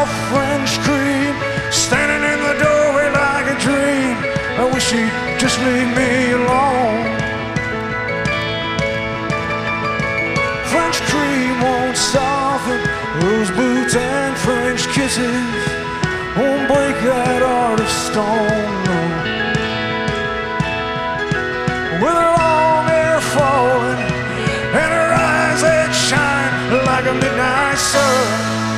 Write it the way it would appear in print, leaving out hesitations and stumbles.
soft French cream, standing in the doorway like a dream. I wish she'd just leave me alone. French cream won't soften those boots, and French kisses won't break that heart of stone. No. With her long hair falling and her eyes that shine like a midnight sun,